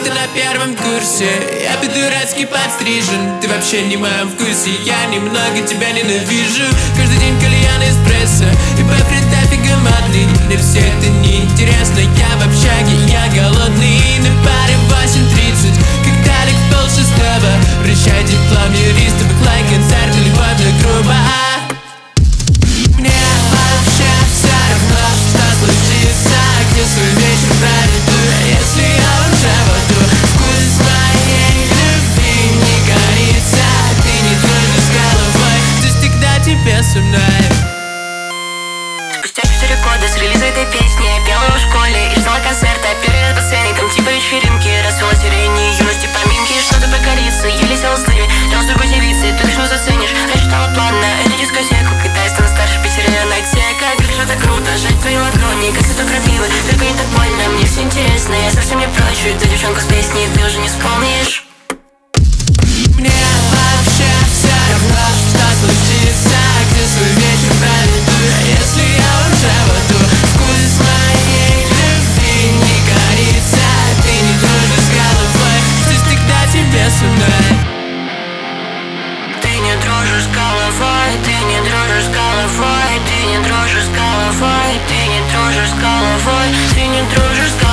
ты на первом курсе. Я по-дурацки подстрижен, ты вообще не в моем вкусе. Я немного тебя ненавижу. Каждый день кальян эспрессо и бойфренд дофига модный. Мне все это неинтересно, я в общаге, я голодный. На паре 8:30, когда лег в полшестого. Прощай диплом юриста, бэклайн, концерт или любовно грубо. Мне вообще все равно, что случится, где свой вечер проведу, если я уже в аду. Вкус моей любви не горится, ты не дружишь с головой, ты всегда тебе со мной. Спустя 4 года с релиза этой песни я пела в школе и ждала концерта. Первый раз последний, там типа вечеринки, расцвела сирени, юности поминки. Что-то про корицу, еле села с дыми, рядом с другой девицей, ты решил заценишь. Рассчитала план на эту дискотеку, когда я стану старше, в Питере найтека. Как же это круто, жать твои ладони, как цветок крапивы. Только не так больно, мне все интересно, я совсем не прочь эту девчонку с песней, ты уже не вспомнишь. Мне вообще все равно, что случится, где свой вечер проведу, если я уже в аду. Вкус моей любви не горится, ты не дружишь с головой, ты всегда тебе со мной. Ты не дружишь с головой, ты не дружишь с головой, ты не дружишь с головой, ты не дружишь с головой, ты не дружишь с головой.